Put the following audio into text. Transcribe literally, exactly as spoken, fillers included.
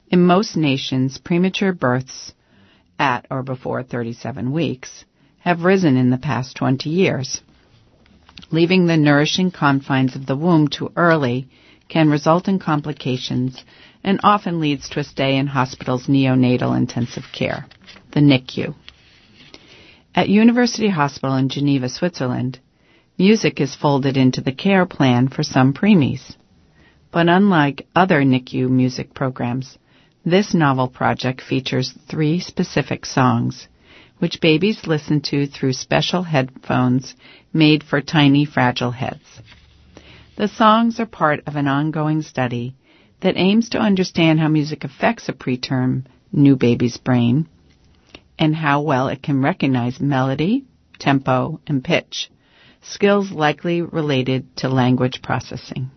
In most nations, premature births at or before thirty-seven weeks have risen in the past twenty years. Leaving the nourishing confines of the womb too early can result in complications and often leads to a stay in hospital's neonatal intensive care, the N I C U. At University Hospital in Geneva, Switzerland, music is folded into the care plan for some preemies. But unlike other N I C U music programs, this novel project features three specific songs, which babies listen to through special headphones made for tiny, fragile heads. The songs are part of an ongoing study that aims to understand how music affects a preterm new baby's brain and how well it can recognize melody, tempo, and pitch, skills likely related to language processing.